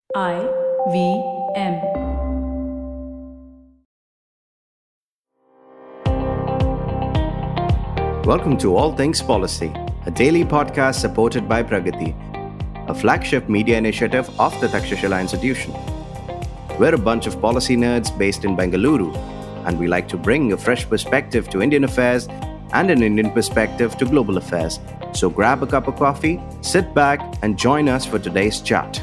IVM. Welcome to All Things Policy, a daily podcast supported by Pragati, a flagship media initiative of the Takshashila Institution. We're a bunch of policy nerds based in Bengaluru, and we like to bring a fresh perspective to Indian affairs and an Indian perspective to global affairs. So grab a cup of coffee, sit back, and join us for today's chat.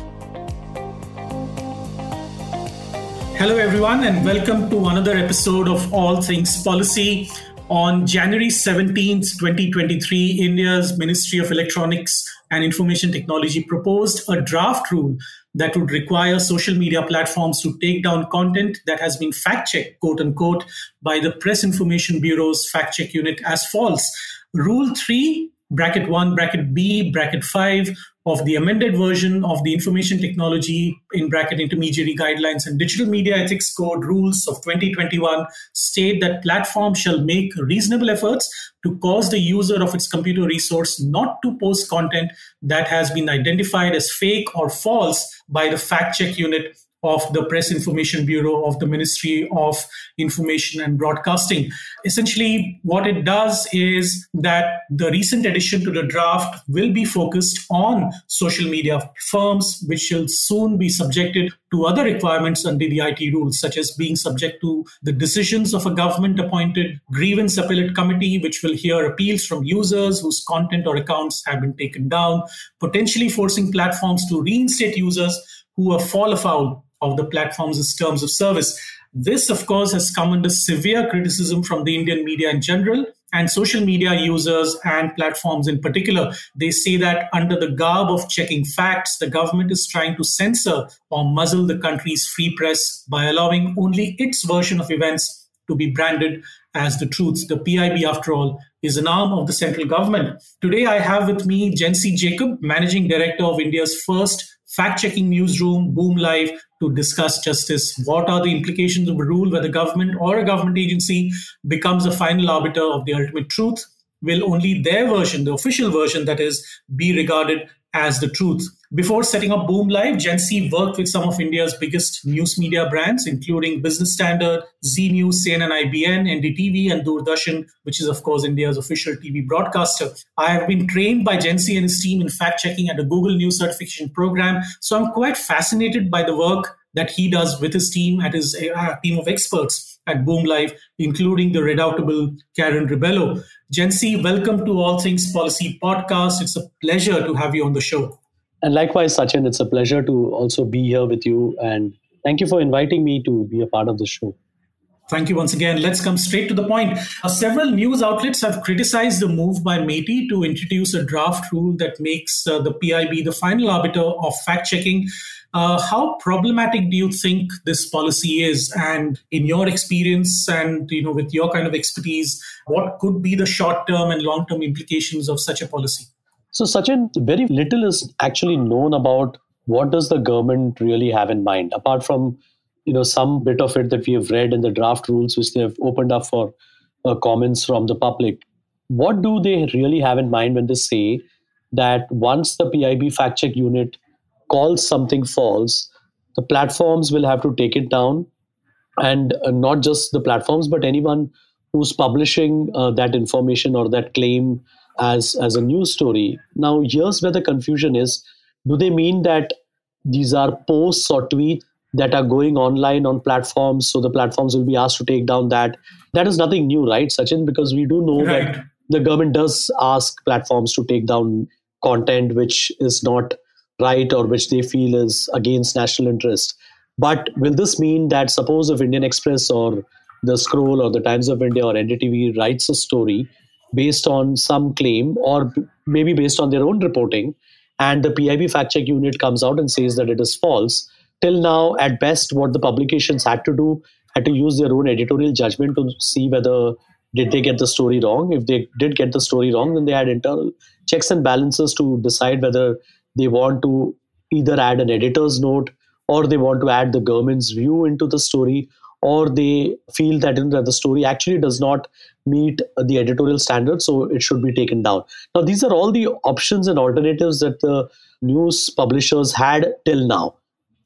Hello, everyone, and welcome to another episode of All Things Policy. On January 17th, 2023, India's Ministry of Electronics and Information Technology proposed a draft rule that would require social media platforms to take down content that has been fact-checked, quote unquote, by the Press Information Bureau's fact-check unit as false. Rule 3, bracket 1, bracket B, bracket 5 of the amended version of the Information Technology in bracket Intermediary Guidelines and Digital Media Ethics Code rules of 2021 state that platforms shall make reasonable efforts to cause the user of its computer resource not to post content that has been identified as fake or false by the fact-check unit of the Press Information Bureau of the Ministry of Information and Broadcasting. Essentially, what it does is that the recent addition to the draft will be focused on social media firms, which shall soon be subjected to other requirements under the IT rules, such as being subject to the decisions of a government-appointed grievance appellate committee, which will hear appeals from users whose content or accounts have been taken down, potentially forcing platforms to reinstate users who have fallen afoul of the platform's terms of service. This, of course, has come under severe criticism from the Indian media in general and social media users and platforms in particular. They say that under the garb of checking facts, the government is trying to censor or muzzle the country's free press by allowing only its version of events to be branded as the truth. The PIB, after all, is an arm of the central government. Today, I have with me Jency Jacob, Managing Director of India's first fact-checking newsroom, Boom Live, to discuss just this. What are the implications of a rule where the government or a government agency becomes a final arbiter of the ultimate truth? Will only their version, the official version, that is, be regarded as the truth? Before setting up Boom Live, Jency worked with some of India's biggest news media brands, including Business Standard, Zee News, CNN-IBN, NDTV, and Doordarshan, which is, of course, India's official TV broadcaster. I have been trained by Jency and his team in fact-checking at the Google News Certification Program, so I'm quite fascinated by the work that he does with his team at his team of experts at Boom Live, including the redoubtable Karen Ribello. Jency, welcome to All Things Policy Podcast. It's a pleasure to have you on the show. And likewise, Sachin, it's a pleasure to also be here with you. And thank you for inviting me to be a part of the show. Thank you once again. Let's come straight to the point. Several news outlets have criticized the move by MeitY to introduce a draft rule that makes the PIB the final arbiter of fact-checking. How problematic do you think this policy is? And in your experience and with your kind of expertise, what could be the short-term and long-term implications of such a policy? So, Sachin, very little is actually known about what does the government really have in mind, apart from some bit of it that we have read in the draft rules, which they have opened up for comments from the public. What do they really have in mind when they say that once the PIB fact-check unit calls something false, the platforms will have to take it down, and not just the platforms, but anyone who's publishing that information or that claim as a news story. Now, here's where the confusion is. Do they mean that these are posts or tweets that are going online on platforms, so the platforms will be asked to take down that? That is nothing new, right, Sachin? Because we do know that the government does ask platforms to take down content which is not right or which they feel is against national interest. But will this mean that suppose if Indian Express or the Scroll or the Times of India or NDTV writes a story based on some claim or maybe based on their own reporting, and the PIB fact-check unit comes out and says that it is false, till now, at best, what the publications had to use their own editorial judgment to see whether did they get the story wrong. If they did get the story wrong, then they had internal checks and balances to decide whether they want to either add an editor's note or they want to add the government's view into the story, or they feel that the story actually does not meet the editorial standards, so it should be taken down. Now, these are all the options and alternatives that the news publishers had till now.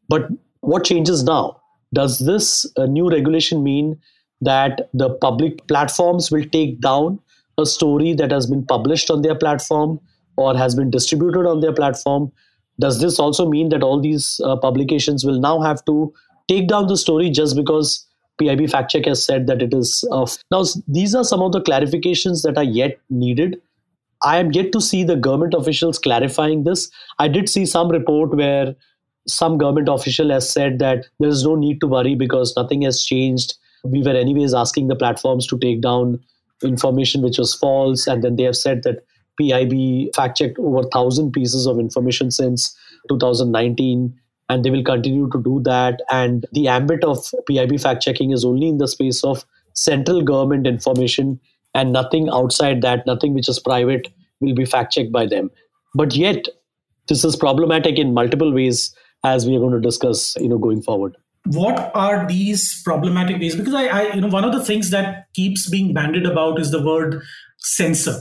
But what changes now? Does this new regulation mean that the public platforms will take down a story that has been published on their platform or has been distributed on their platform? Does this also mean that all these publications will now have to take down the story just because PIB Fact Check has said that it is now? These are some of the clarifications that are yet needed. I am yet to see the government officials clarifying this. I did see some report where some government official has said that there is no need to worry because nothing has changed. We were anyways asking the platforms to take down information which was false. And then they have said that PIB fact-checked over 1,000 pieces of information since 2019. And they will continue to do that. And the ambit of PIB fact-checking is only in the space of central government information, and nothing outside that, nothing which is private, will be fact-checked by them. But yet, this is problematic in multiple ways, as we are going to discuss, going forward. What are these problematic ways? Because one of the things that keeps being bandied about is the word censor.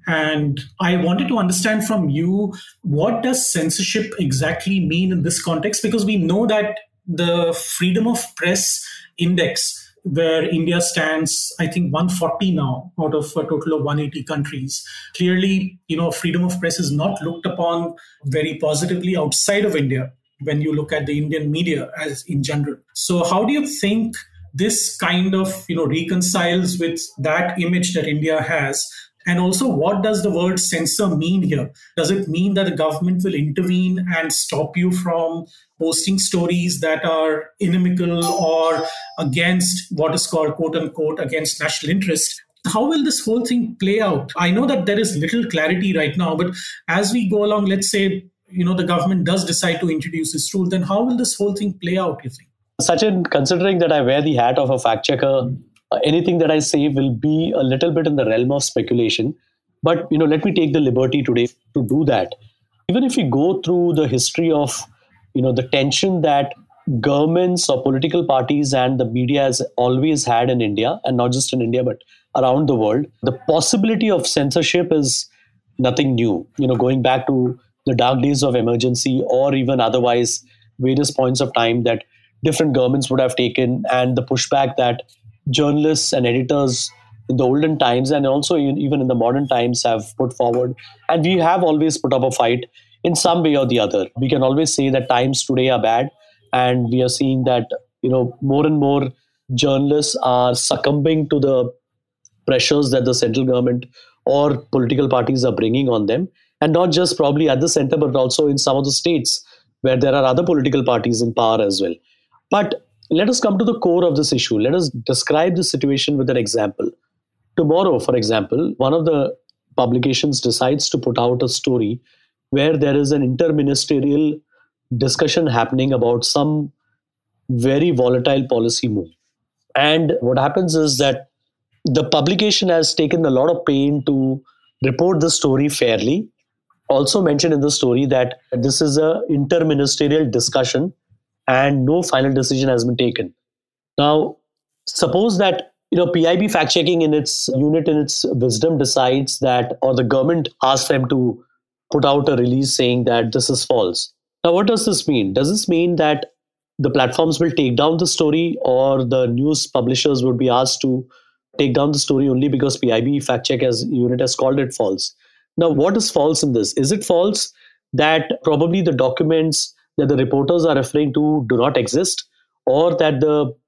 And I wanted to understand from you, what does censorship exactly mean in this context? Because we know that the Freedom of Press Index, where India stands, I think, 140 now out of a total of 180 countries. Clearly, freedom of press is not looked upon very positively outside of India when you look at the Indian media as in general. So how do you think this kind of, reconciles with that image that India has? And also, what does the word censor mean here? Does it mean that the government will intervene and stop you from posting stories that are inimical or against what is called, quote unquote, against national interest? How will this whole thing play out? I know that there is little clarity right now, but as we go along, let's say, the government does decide to introduce this rule, then how will this whole thing play out, you think? Sachin, considering that I wear the hat of a fact checker, anything that I say will be a little bit in the realm of speculation. But, let me take the liberty today to do that. Even if we go through the history of, the tension that governments or political parties and the media has always had in India, and not just in India, but around the world, the possibility of censorship is nothing new. Going back to the dark days of emergency or even otherwise various points of time that different governments would have taken, and the pushback that journalists and editors in the olden times and also even in the modern times have put forward. And we have always put up a fight in some way or the other. We can always say that times today are bad, and we are seeing that, more and more journalists are succumbing to the pressures that the central government or political parties are bringing on them. And not just probably at the center, but also in some of the states where there are other political parties in power as well. But let us come to the core of this issue. Let us describe the situation with an example. Tomorrow, for example, one of the publications decides to put out a story where there is an interministerial discussion happening about some very volatile policy move. And what happens is that the publication has taken a lot of pain to report the story fairly. Also mentioned in the story that this is an interministerial discussion and no final decision has been taken. Now, suppose that PIB fact checking in its unit, in its wisdom, decides that, or the government asks them to put out a release saying that this is false. Now, what does this mean? Does this mean that the platforms will take down the story, or the news publishers would be asked to take down the story only because PIB fact check as unit has called it false? Now, what is false in this? Is it false that probably the documents that the reporters are referring to do not exist, or that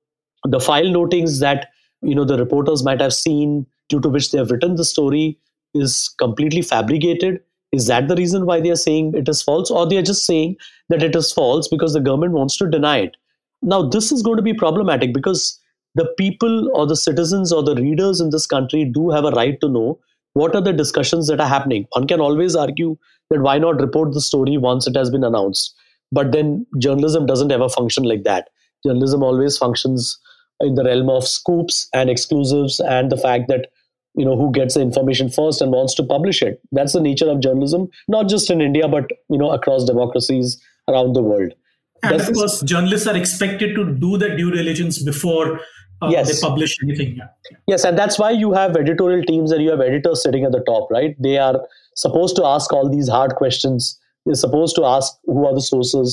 the file notings that the reporters might have seen due to which they have written the story is completely fabricated? Is that the reason why they are saying it is false, or they are just saying that it is false because the government wants to deny it? Now, this is going to be problematic because the people or the citizens or the readers in this country do have a right to know what are the discussions that are happening. One can always argue that why not report the story once it has been announced? But then journalism doesn't ever function like that. Journalism always functions in the realm of scoops and exclusives and the fact that, who gets the information first and wants to publish it. That's the nature of journalism, not just in India, but, across democracies around the world. And of course, journalists are expected to do the due diligence before they publish anything. Yeah. Yes, and that's why you have editorial teams and you have editors sitting at the top, right? They are supposed to ask all these hard questions. They're supposed to ask who are the sources,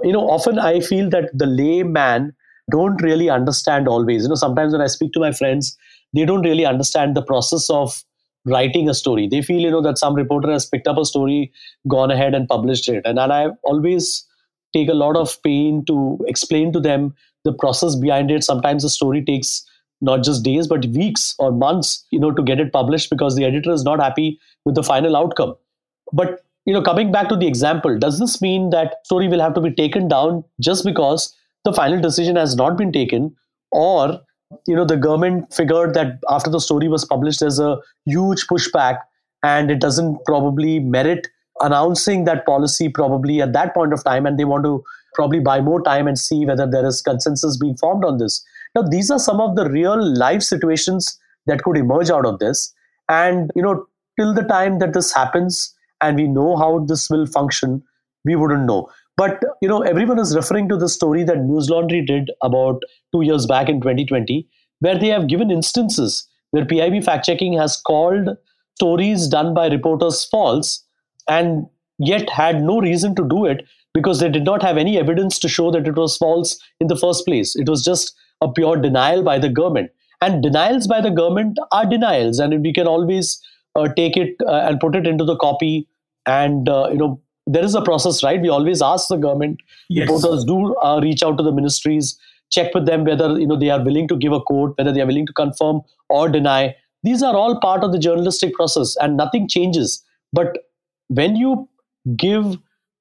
often I feel that the layman don't really understand always. Sometimes when I speak to my friends, they don't really understand the process of writing a story. They feel, that some reporter has picked up a story, gone ahead and published it. And I always take a lot of pain to explain to them the process behind it. Sometimes the story takes not just days, but weeks or months, to get it published because the editor is not happy with the final outcome. But, coming back to the example, does this mean that story will have to be taken down just because the final decision has not been taken, or the government figured that after the story was published, there's a huge pushback and it doesn't probably merit announcing that policy probably at that point of time, and they want to probably buy more time and see whether there is consensus being formed on this. Now, these are some of the real life situations that could emerge out of this. And, till the time that this happens and we know how this will function, we wouldn't know. But, everyone is referring to the story that News Laundry did about 2 years back in 2020, where they have given instances where PIB fact-checking has called stories done by reporters false and yet had no reason to do it because they did not have any evidence to show that it was false in the first place. It was just a pure denial by the government. And denials by the government are denials. And we can always take it and put it into the copy. And, there is a process, right? We always ask the government, yes. Reporters do reach out to the ministries, check with them whether, they are willing to give a quote, whether they are willing to confirm or deny. These are all part of the journalistic process and nothing changes. But when you give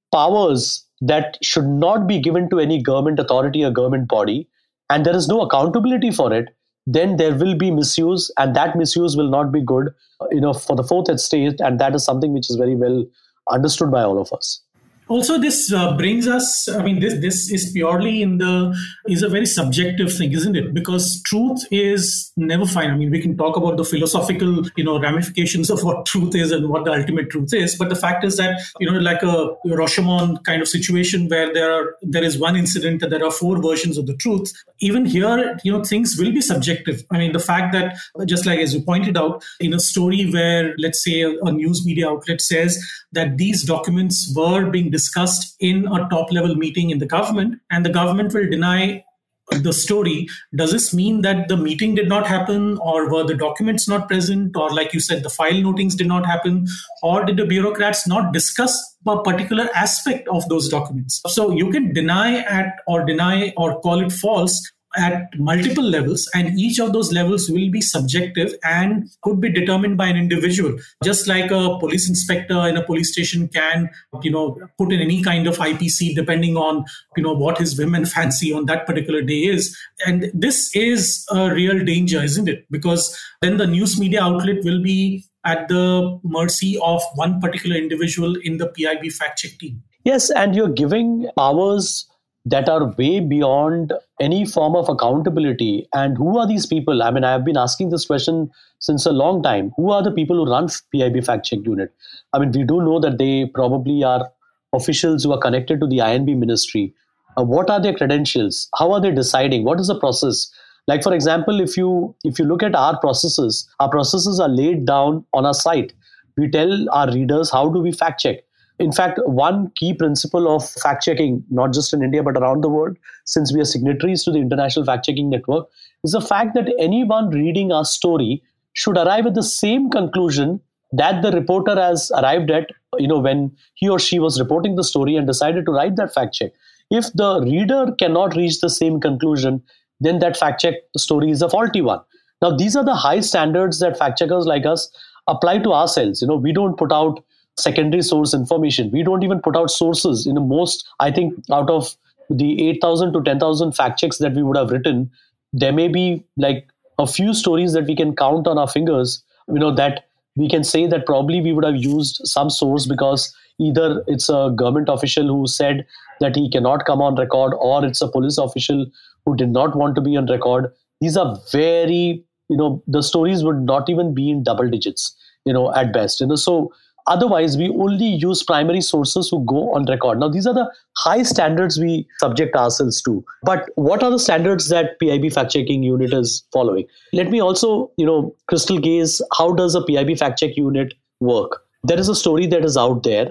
powers that should not be given to any government authority or government body, and there is no accountability for it, then there will be misuse, and that misuse will not be good, for the fourth estate, and that is something which is very well understood by all of us. Also, this brings us, this is purely is a very subjective thing, isn't it? Because truth is never final. We can talk about the philosophical, ramifications of what truth is and what the ultimate truth is. But the fact is that, like a Rashomon kind of situation where there is one incident and there are four versions of the truth. Even here, things will be subjective. The fact that, just like as you pointed out, in a story where, let's say, a news media outlet says that these documents were being discussed in a top-level meeting in the government, and the government will deny the story. Does this mean that the meeting did not happen, or were the documents not present, or like you said, the file notings did not happen, or did the bureaucrats not discuss a particular aspect of those documents? So you can deny or call it false at multiple levels, and each of those levels will be subjective and could be determined by an individual. Just like a police inspector in a police station can, put in any kind of IPC depending on, what his whim and fancy on that particular day is. And this is a real danger, isn't it? Because then the news media outlet will be at the mercy of one particular individual in the PIB fact-check team. Yes, and you're giving powers that are way beyond any form of accountability. And who are these people? I have been asking this question since a long time. Who are the people who run PIB Fact Check Unit? We do know that they probably are officials who are connected to the INB ministry. What are their credentials? How are they deciding? What is the process? Like, for example, if you look at our processes are laid down on our site. We tell our readers how do we fact check. In fact, one key principle of fact-checking, not just in India, but around the world, since we are signatories to the International Fact-Checking Network, is the fact that anyone reading our story should arrive at the same conclusion that the reporter has arrived at, when he or she was reporting the story and decided to write that fact-check. If the reader cannot reach the same conclusion, then that fact-check story is a faulty one. Now, these are the high standards that fact-checkers like us apply to ourselves. We don't put out secondary source information. We don't even put out sources. Most, I think, out of the 8,000 to 10,000 fact checks that we would have written, there may be like a few stories that we can count on our fingers, that we can say that probably we would have used some source because either it's a government official who said that he cannot come on record, or it's a police official who did not want to be on record. These are very, the stories would not even be in double digits, at best. So otherwise, we only use primary sources who go on record. Now, these are the high standards we subject ourselves to. But what are the standards that PIB fact-checking unit is following? Let me also, crystal gaze, how does a PIB fact-check unit work? There is a story that is out there.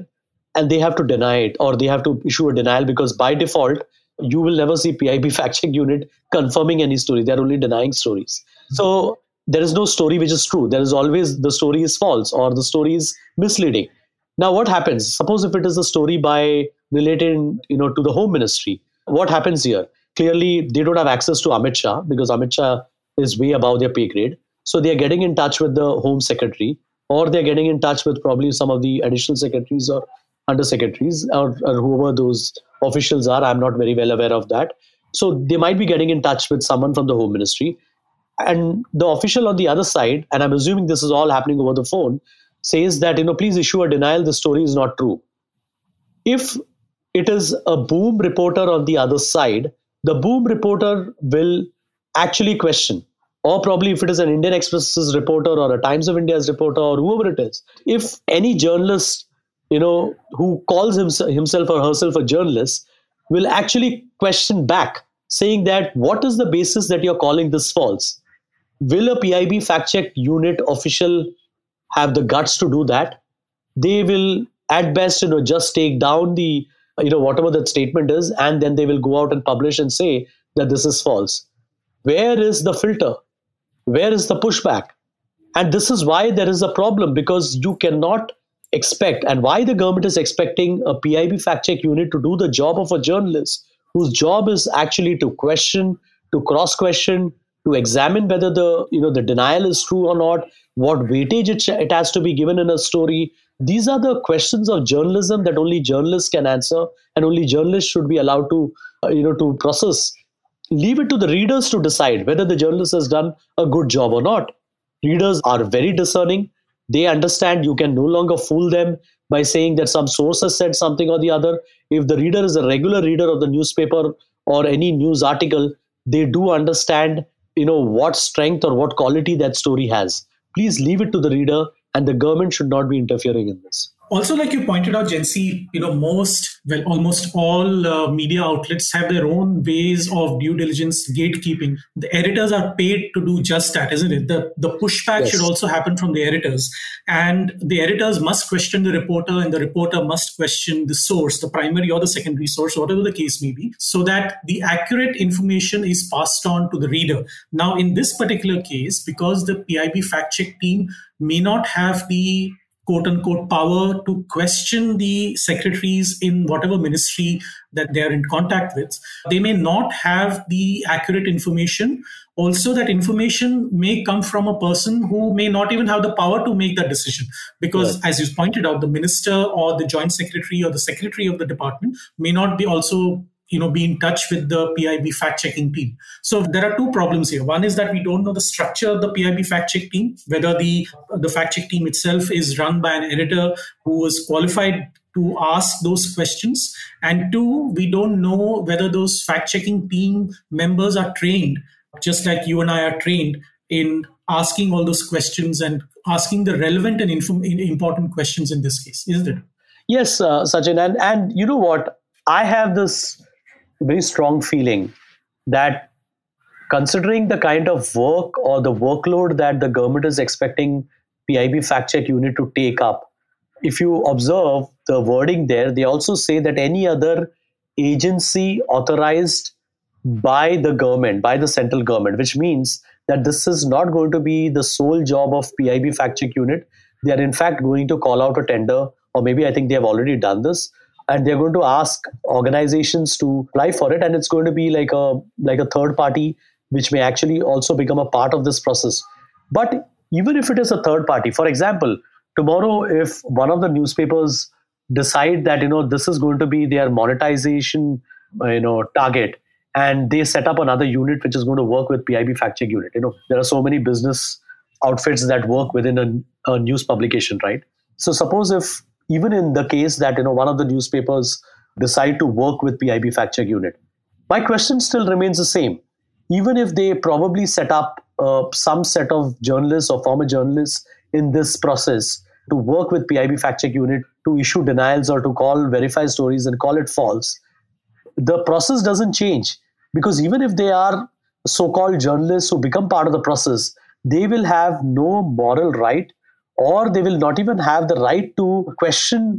and they have to deny it, or they have to issue a denial, because by default, you will never see PIB fact check unit confirming any story. They're only denying stories. So there is no story which is true. There is always the story is false or the story is misleading. Now, what happens? Suppose if it is a story by related, to the Home Ministry, what happens here? Clearly, they don't have access to Amit Shah because Amit Shah is way above their pay grade. So they are getting in touch with the Home Secretary, or they're getting in touch with probably some of the additional secretaries or undersecretaries or whoever those officials are. I'm not very well aware of that. So they might be getting in touch with someone from the Home Ministry. And the official on the other side, and I'm assuming this is all happening over the phone, says that, please issue a denial, the story is not true. If it is a Boom reporter on the other side, the Boom reporter will actually question. Or probably if it is an Indian Express's reporter or a Times of India's reporter or whoever it is, if any journalist, who calls himself or herself a journalist, will actually question back, saying that what is the basis that you're calling this false? Will a PIB fact-check unit official have the guts to do that? They will, at best, just take down the, whatever that statement is, and then they will go out and publish and say that this is false. Where is the filter? Where is the pushback? And this is why there is a problem, because you cannot expect, and why the government is expecting a PIB fact-check unit to do the job of a journalist, whose job is actually to question, to cross-question, to examine whether the denial is true or not, what weightage it has to be given in a story. These are the questions of journalism that only journalists can answer, and only journalists should be allowed to, to process. Leave it to the readers to decide whether the journalist has done a good job or not. Readers are very discerning. They understand you can no longer fool them by saying that some source has said something or the other. If the reader is a regular reader of the newspaper or any news article, they do understand, what strength or what quality that story has. Please leave it to the reader, and the government should not be interfering in this. Also, like you pointed out, Jency, almost all media outlets have their own ways of due diligence gatekeeping. The editors are paid to do just that, isn't it? The pushback should also happen from the editors. And the editors must question the reporter, and the reporter must question the source, the primary or the secondary source, whatever the case may be, so that the accurate information is passed on to the reader. Now, in this particular case, because the PIB fact-check team may not have the quote-unquote power to question the secretaries in whatever ministry that they are in contact with, they may not have the accurate information. Also, that information may come from a person who may not even have the power to make that decision. Because, as you pointed out, the minister or the joint secretary or the secretary of the department may not be also be in touch with the PIB fact-checking team. So there are two problems here. One is that we don't know the structure of the PIB fact-check team, whether the fact-check team itself is run by an editor who is qualified to ask those questions. And two, we don't know whether those fact-checking team members are trained, just like you and I are trained in asking all those questions and asking the relevant and important questions in this case, isn't it? Yes, Sachin. And you know what? I have this very strong feeling that, considering the kind of work or the workload that the government is expecting PIB fact-check unit to take up, if you observe the wording there, they also say that any other agency authorized by the government, by the central government, which means that this is not going to be the sole job of PIB fact-check unit. They are in fact going to call out a tender, or maybe I think they have already done this, and they're going to ask organizations to apply for it. And it's going to be like a third party, which may actually also become a part of this process. But even if it is a third party, for example, tomorrow, if one of the newspapers decide that, this is going to be their monetization, target, and they set up another unit which is going to work with PIB fact-check unit. There are so many business outfits that work within a news publication, right? So suppose if, even in the case that, one of the newspapers decide to work with PIB fact-check unit, my question still remains the same. Even if they probably set up some set of journalists or former journalists in this process to work with PIB fact-check unit to issue denials or to verify stories and call it false, the process doesn't change. Because even if they are so-called journalists who become part of the process, they will have no moral right, or they will not even have the right to question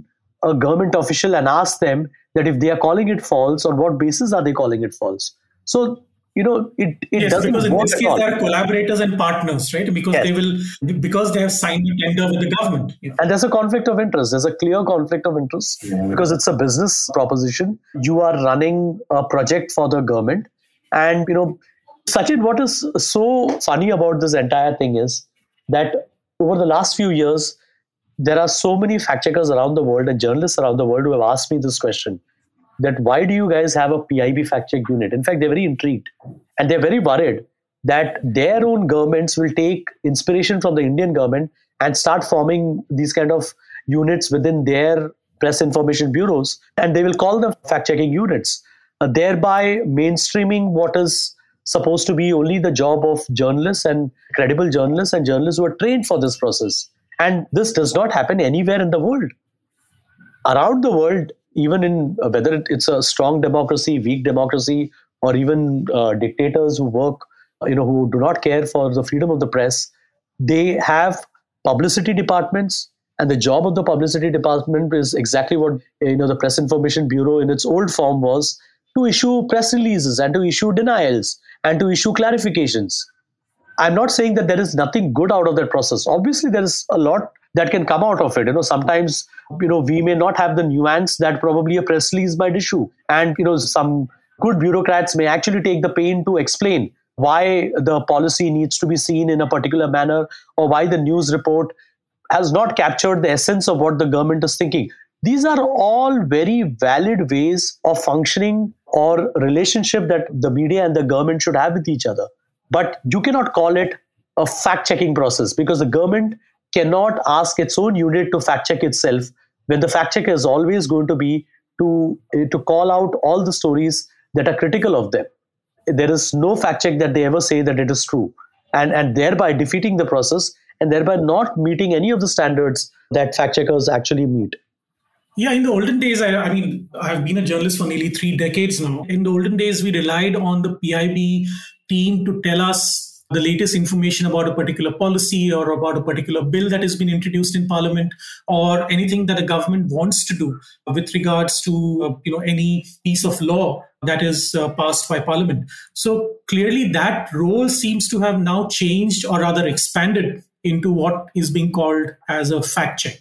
a government official and ask them that if they are calling it false, on what basis are they calling it false? So, it Yes, doesn't because in work this at case, all. they are collaborators and partners, right? Because Yes. because they have signed a tender with the government. Yeah. And there's a conflict of interest. There's a clear conflict of interest because it's a business proposition. You are running a project for the government. And, Sachin, what is so funny about this entire thing is that over the last few years, there are so many fact checkers around the world and journalists around the world who have asked me this question, that why do you guys have a PIB fact check unit? In fact, they're very intrigued and they're very worried that their own governments will take inspiration from the Indian government and start forming these kind of units within their press information bureaus, and they will call them fact checking units, thereby mainstreaming what is supposed to be only the job of journalists and credible journalists and journalists who are trained for this process. And this does not happen anywhere in the world. Around the world, even in whether it's a strong democracy, weak democracy, or even dictators who work, who do not care for the freedom of the press, they have publicity departments. And the job of the publicity department is exactly what the Press Information Bureau in its old form was, to issue press releases and to issue denials and to issue clarifications. I'm not saying that there is nothing good out of that process. Obviously, there is a lot that can come out of it. Sometimes, we may not have the nuance that probably a press release might issue. And, some good bureaucrats may actually take the pain to explain why the policy needs to be seen in a particular manner, or why the news report has not captured the essence of what the government is thinking. These are all very valid ways of functioning or relationship that the media and the government should have with each other. But you cannot call it a fact-checking process, because the government cannot ask its own unit to fact-check itself, when the fact-checker is always going to be to call out all the stories that are critical of them. There is no fact-check that they ever say that it is true, and thereby defeating the process and thereby not meeting any of the standards that fact-checkers actually meet. Yeah, in the olden days, I mean, I've been a journalist for nearly 3 decades now. In the olden days, we relied on the PIB team to tell us the latest information about a particular policy or about a particular bill that has been introduced in Parliament, or anything that the government wants to do with regards to any piece of law that is passed by Parliament. So clearly that role seems to have now changed, or rather expanded, into what is being called as a fact check.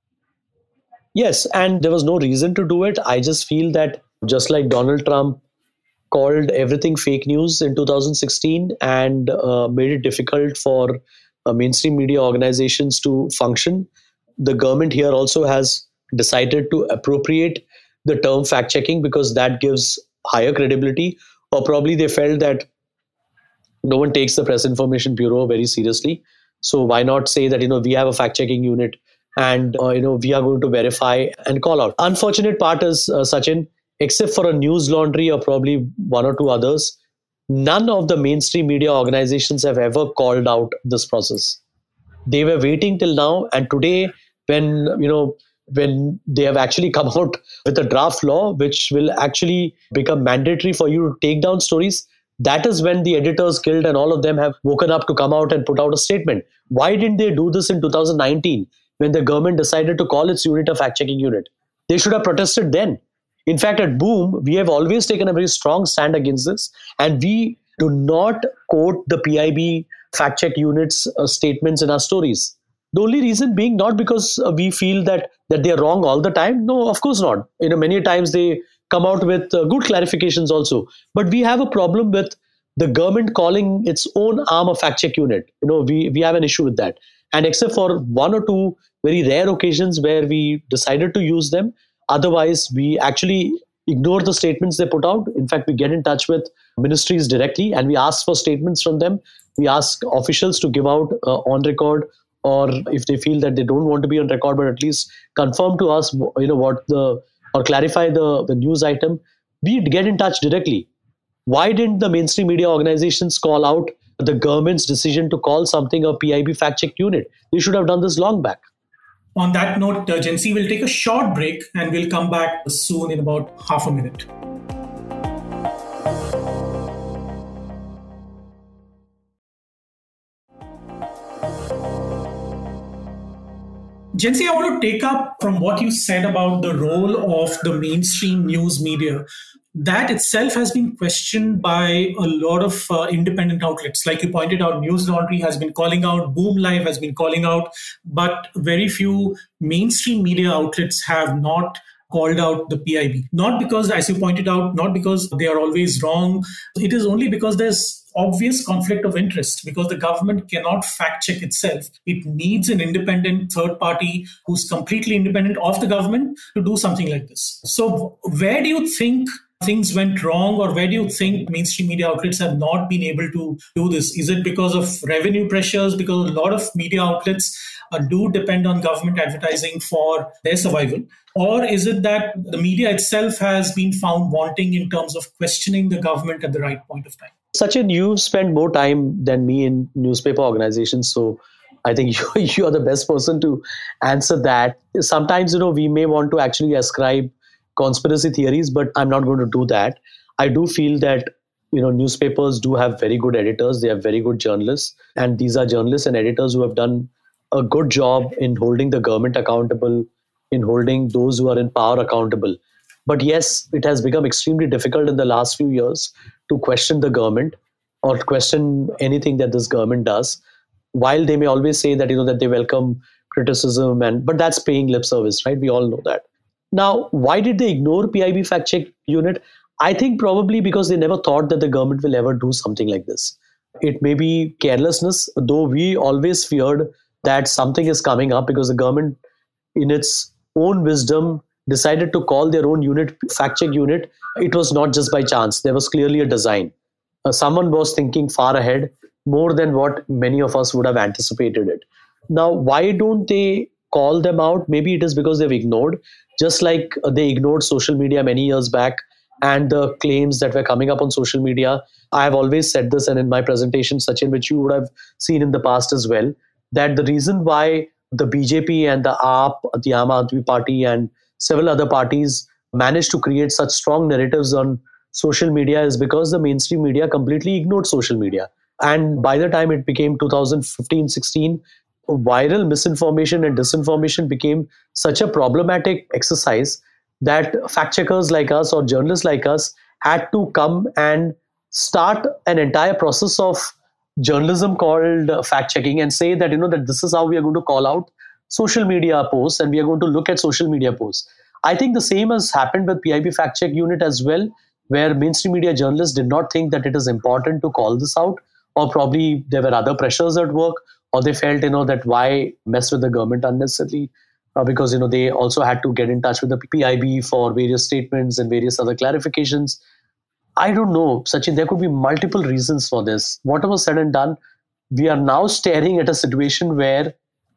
Yes, and there was no reason to do it. I just feel that just like Donald Trump called everything fake news in 2016 and made it difficult for mainstream media organizations to function, the government here also has decided to appropriate the term fact-checking, because that gives higher credibility, or probably they felt that no one takes the Press Information Bureau very seriously. So why not say that, we have a fact-checking unit and, we are going to verify and call out. Unfortunate part is, Sachin, except for a news laundry or probably one or two others, none of the mainstream media organizations have ever called out this process. They were waiting till now. And today, when they have actually come out with a draft law, which will actually become mandatory for you to take down stories, that is when the editors guild and all of them have woken up to come out and put out a statement. Why didn't they do this in 2019 when the government decided to call its unit a fact-checking unit? They should have protested then. In fact, at Boom, we have always taken a very strong stand against this, and we do not quote the PIB fact-check unit's statements in our stories. The only reason being not because we feel that they are wrong all the time. No, of course not. Many times they come out with good clarifications also. But we have a problem with the government calling its own arm a fact-check unit. We have an issue with that. And except for one or two very rare occasions where we decided to use them, otherwise we actually ignore the statements they put out. In fact, we get in touch with ministries directly and we ask for statements from them. We ask officials to give out on record, or if they feel that they don't want to be on record, but at least confirm to us, or clarify the news item. We get in touch directly. Why didn't the mainstream media organizations call out the government's decision to call something a PIB fact-check unit? They should have done this long back. On that note, Jency, we'll take a short break and we'll come back soon in about half a minute. Jency, I want to take up from what you said about the role of the mainstream news media. That itself has been questioned by a lot of independent outlets. Like you pointed out, News Laundry has been calling out, Boom Live has been calling out, but very few mainstream media outlets have not called out the PIB. Not because, as you pointed out, not because they are always wrong. It is only because there's obvious conflict of interest, because the government cannot fact check itself. It needs an independent third party who's completely independent of the government to do something like this. So where do you think things went wrong, or where do you think mainstream media outlets have not been able to do this? Is it because of revenue pressures? Because a lot of media outlets do depend on government advertising for their survival. Or is it that the media itself has been found wanting in terms of questioning the government at the right point of time? Sachin, you've spent more time than me in newspaper organizations, so I think you are the best person to answer that. Sometimes, we may want to actually ascribe conspiracy theories, but I'm not going to do that. I do feel that, newspapers do have very good editors. They have very good journalists. And these are journalists and editors who have done a good job in holding the government accountable, in holding those who are in power accountable. But yes, it has become extremely difficult in the last few years to question the government or question anything that this government does. While they may always say that, that they welcome criticism, but that's paying lip service, right? We all know that. Now, why did they ignore PIB fact check unit? I think probably because they never thought that the government will ever do something like this. It may be carelessness, though we always feared that something is coming up because the government, in its own wisdom, decided to call their own unit fact check unit. It was not just by chance. There was clearly a design. Someone was thinking far ahead, more than what many of us would have anticipated it. Now, why don't they call them out? Maybe it is because they've ignored, just like they ignored social media many years back and the claims that were coming up on social media. I have always said this, and in my presentation, Sachin, which you would have seen in the past as well, that the reason why the BJP and the AAP, the Aam Aadmi Party and several other parties managed to create such strong narratives on social media is because the mainstream media completely ignored social media. And by the time it became 2015-16, viral misinformation and disinformation became such a problematic exercise that fact checkers like us or journalists like us had to come and start an entire process of journalism called fact checking and say that, that this is how we are going to call out social media posts and we are going to look at social media posts. I think the same has happened with PIB fact check unit as well, where mainstream media journalists did not think that it is important to call this out, or probably there were other pressures at work, or they felt, that why mess with the government unnecessarily, because, they also had to get in touch with the PIB for various statements and various other clarifications. I don't know, Sachin, there could be multiple reasons for this. Whatever said and done, we are now staring at a situation where,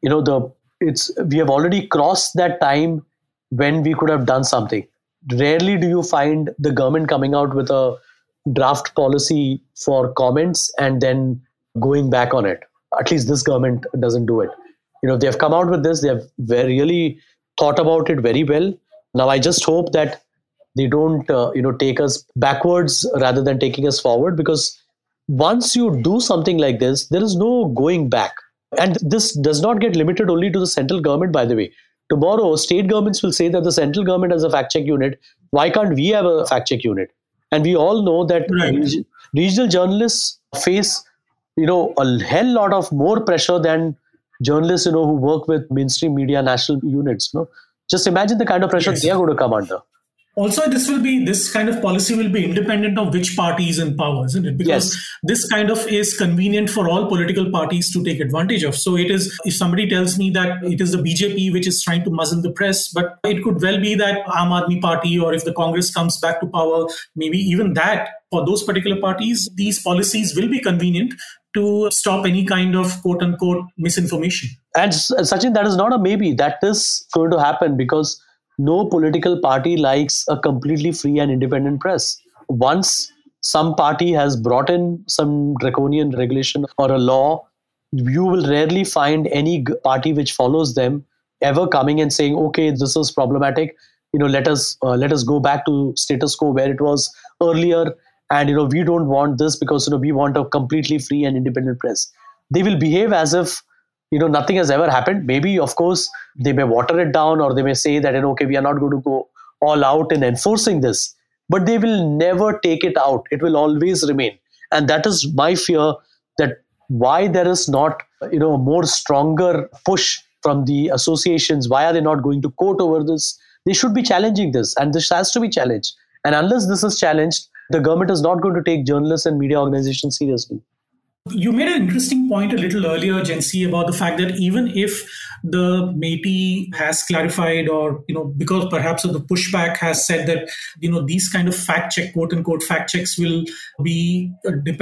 we have already crossed that time when we could have done something. Rarely do you find the government coming out with a draft policy for comments and then going back on it. At least this government doesn't do it. They have come out with this. They have really thought about it very well. Now, I just hope that they don't, take us backwards rather than taking us forward, because once you do something like this, there is no going back. And this does not get limited only to the central government, by the way. Tomorrow, state governments will say that the central government has a fact check unit. Why can't we have a fact check unit? And we all know that regional journalists face, a hell lot of more pressure than journalists, who work with mainstream media national units. Just imagine the kind of pressure they are going to come under. Also, this kind of policy will be independent of which party is in power, isn't it? Because this kind of is convenient for all political parties to take advantage of. So it is, if somebody tells me that it is the BJP which is trying to muzzle the press, but it could well be that Aam Aadmi Party, or if the Congress comes back to power, maybe even that, for those particular parties, these policies will be convenient to stop any kind of quote-unquote misinformation. And Sachin, that is not a maybe. That is going to happen because no political party likes a completely free and independent press. Once some party has brought in some draconian regulation or a law, you will rarely find any party which follows them ever coming and saying, okay, this is problematic. Let us go back to status quo where it was earlier. And, we don't want this because, we want a completely free and independent press. They will behave as if, nothing has ever happened. Maybe, of course, they may water it down, or they may say that, okay, we are not going to go all out in enforcing this, but they will never take it out. It will always remain. And that is my fear, that why there is not, a more stronger push from the associations. Why are they not going to court over this? They should be challenging this, and this has to be challenged. And unless this is challenged, the government is not going to take journalists and media organizations seriously. You made an interesting point a little earlier, Jency, about the fact that even if the MeitY has clarified, or, because perhaps of the pushback has said that, these kind of fact check, quote unquote, fact checks will be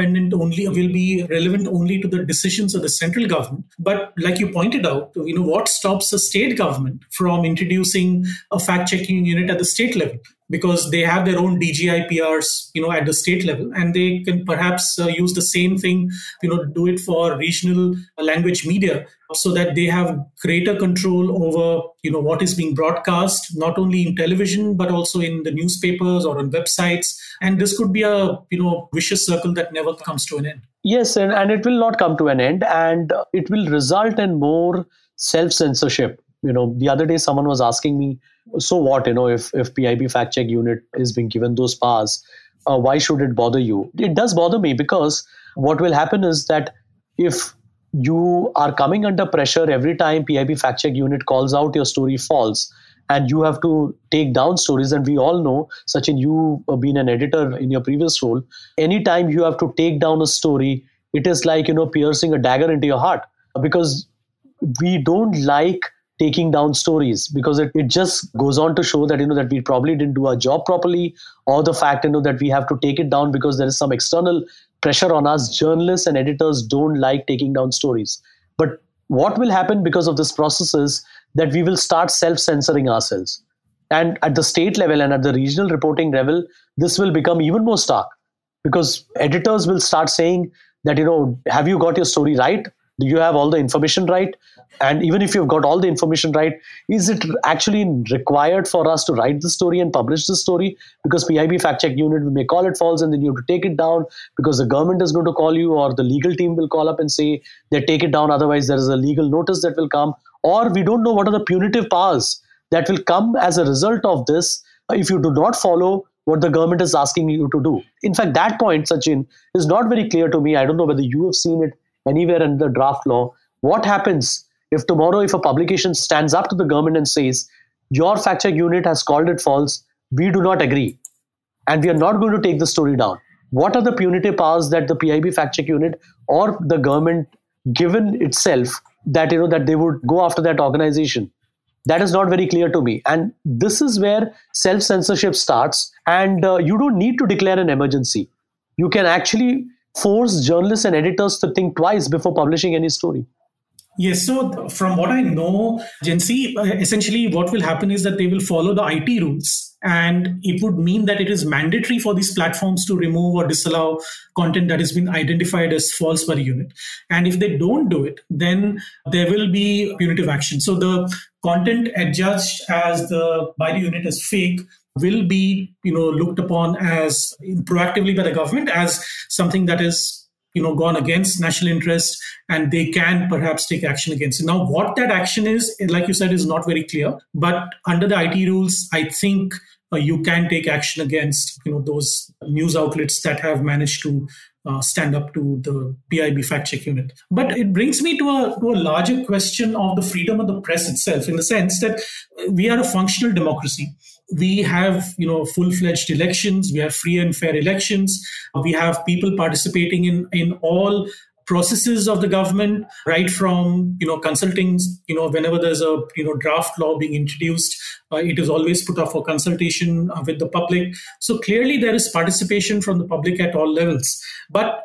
will be relevant only to the decisions of the central government. But like you pointed out, what stops a state government from introducing a fact checking unit at the state level? Because they have their own DGI PRs, at the state level, and they can perhaps use the same thing, do it for regional language media, so that they have greater control over, what is being broadcast, not only in television, but also in the newspapers or on websites. And this could be a, vicious circle that never comes to an end. Yes, and it will not come to an end, and it will result in more self-censorship. The other day someone was asking me, so what, if PIB fact check unit is being given those powers, why should it bother you? It does bother me, because what will happen is that if you are coming under pressure every time PIB fact check unit calls out your story false, and you have to take down stories, and we all know, Sachin, you being an editor in your previous role, anytime you have to take down a story, it is like, piercing a dagger into your heart, because we don't like taking down stories, because it just goes on to show that, that we probably didn't do our job properly, or the fact, that we have to take it down because there is some external pressure on us. Journalists and editors don't like taking down stories. But what will happen because of this process is that we will start self-censoring ourselves. And at the state level and at the regional reporting level, this will become even more stark, because editors will start saying that, have you got your story right? Do you have all the information right? And even if you've got all the information right, is it actually required for us to write the story and publish the story? Because PIB fact check unit may call it false, and then you have to take it down because the government is going to call you, or the legal team will call up and say they take it down. Otherwise, there is a legal notice that will come, or we don't know what are the punitive powers that will come as a result of this if you do not follow what the government is asking you to do. In fact, that point, Sachin, is not very clear to me. I don't know whether you have seen it anywhere in the draft law. What happens if tomorrow, if a publication stands up to the government and says, your fact check unit has called it false, we do not agree, and we are not going to take the story down? What are the punitive powers that the PIB fact check unit or the government given itself that, that they would go after that organization? That is not very clear to me. And this is where self-censorship starts. And you don't need to declare an emergency. You can actually force journalists and editors to think twice before publishing any story. Yes. So from what I know, Jency, essentially what will happen is that they will follow the IT rules. And it would mean that it is mandatory for these platforms to remove or disallow content that has been identified as false by the unit. And if they don't do it, then there will be punitive action. So the content adjudged by the unit as fake will be, looked upon as proactively by the government as something that is, gone against national interest, and they can perhaps take action against it. Now, what that action is, like you said, is not very clear. But under the IT rules, I think you can take action against, those news outlets that have managed to stand up to the PIB fact check unit. But it brings me to a larger question of the freedom of the press itself, in the sense that we are a functional democracy. We have, full-fledged elections. We have free and fair elections. We have people participating in all processes of the government, right from, consulting, whenever there's a, draft law being introduced, it is always put up for consultation with the public. So clearly there is participation from the public at all levels. But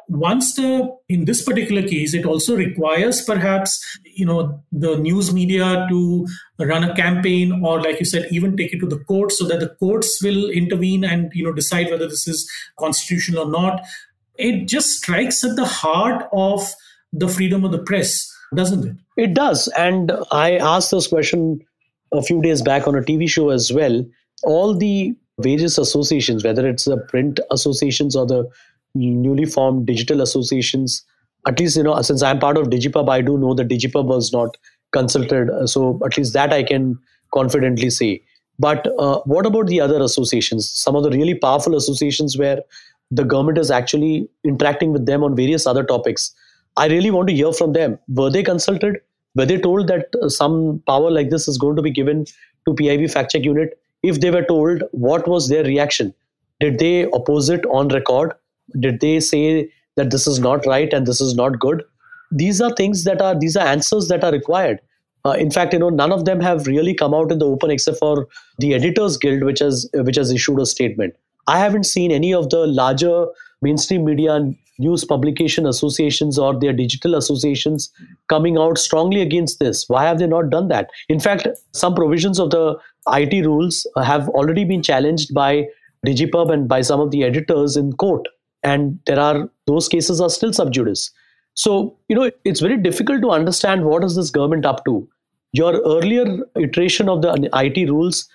in this particular case, it also requires perhaps, the news media to run a campaign, or like you said, even take it to the courts, so that the courts will intervene and, decide whether this is constitutional or not. It just strikes at the heart of the freedom of the press, doesn't it? It does. And I asked this question a few days back on a TV show as well. All the various associations, whether it's the print associations or the newly formed digital associations, At least, since I'm part of DigiPub, I do know that DigiPub was not consulted. So at least that I can confidently say. But what about the other associations? Some of the really powerful associations where the government is actually interacting with them on various other topics. I really want to hear from them. Were they consulted? Were they told that some power like this is going to be given to PIB fact check unit? If they were told, what was their reaction? Did they oppose it on record? Did they say that this is not right and this is not good? These are answers that are required. In fact, none of them have really come out in the open except for the Editors Guild, which has issued a statement. I haven't seen any of the larger mainstream media and news publication associations or their digital associations coming out strongly against this. Why have they not done that? In fact, some provisions of the IT rules have already been challenged by DigiPub and by some of the editors in court. And those cases are still sub judice. So, it's very difficult to understand what is this government up to. Your earlier iteration of the IT rules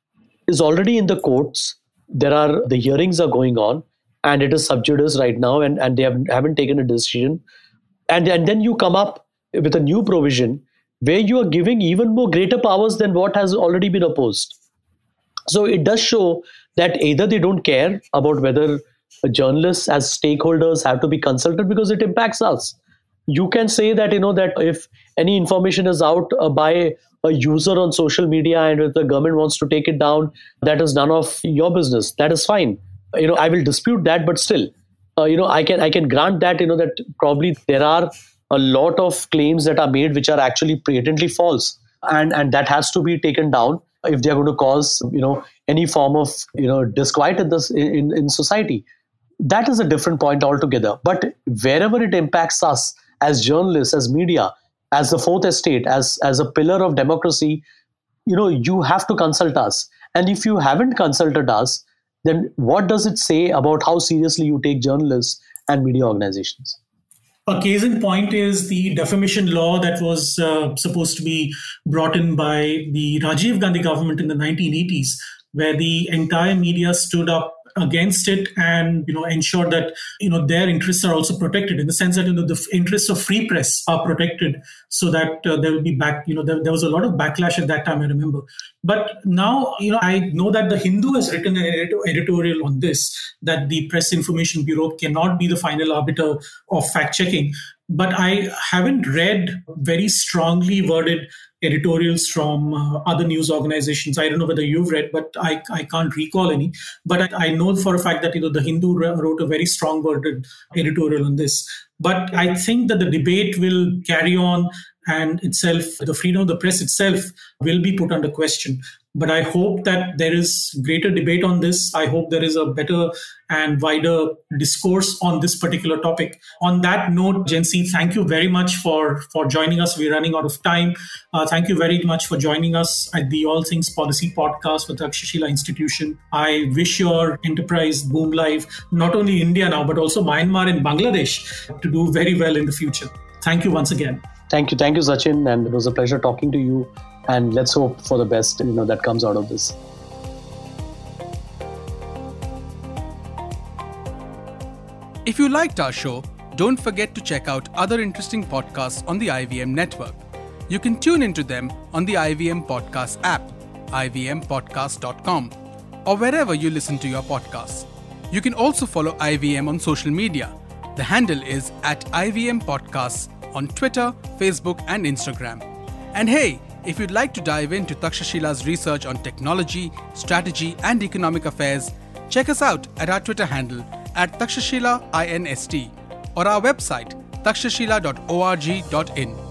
is already in the courts. The hearings are going on and it is sub judice right now and they haven't taken a decision. And then you come up with a new provision where you are giving even more greater powers than what has already been opposed. So it does show that either they don't care about whether journalists as stakeholders have to be consulted because it impacts us. You can say that, that if any information is out by a user on social media and if the government wants to take it down, that is none of your business. That is fine. I will dispute that, but still, I can grant that, that probably there are a lot of claims that are made which are actually patently false, and that has to be taken down if they are going to cause, any form of, disquiet in society. That is a different point altogether. But wherever it impacts us as journalists, as media, as the fourth estate, as a pillar of democracy, you have to consult us. And if you haven't consulted us, then what does it say about how seriously you take journalists and media organizations? A case in point is the defamation law that was supposed to be brought in by the Rajiv Gandhi government in the 1980s, where the entire media stood up against it and ensured that their interests are also protected, in the sense that the interests of free press are protected, so that there will be there was a lot of backlash at that time, I remember. But now I know that the Hindu has written an editorial on this, that the Press Information Bureau cannot be the final arbiter of fact checking. But I haven't read very strongly worded editorials from other news organizations. I don't know whether you've read, but I can't recall any. But I know for a fact that the Hindu wrote a very strong worded editorial on this. But I think that the debate will carry on, and the freedom of the press itself will be put under question. But I hope that there is greater debate on this. I hope there is a better and wider discourse on this particular topic. On that note, Jency, thank you very much for joining us. We're running out of time. Thank you very much for joining us at the All Things Policy podcast with Takshashila Institution. I wish your enterprise Boom Live, not only India now, but also Myanmar and Bangladesh, to do very well in the future. Thank you once again. Thank you, Sachin. And it was a pleasure talking to you. And let's hope for the best, that comes out of this. If you liked our show, don't forget to check out other interesting podcasts on the IVM network. You can tune into them on the IVM Podcast app, ivmpodcast.com, or wherever you listen to your podcasts. You can also follow IVM on social media. The handle is @IVM Podcasts on Twitter, Facebook, and Instagram. And hey, if you'd like to dive into Takshashila's research on technology, strategy, and economic affairs, check us out at our Twitter handle @TakshashilaINST or our website takshashila.org.in.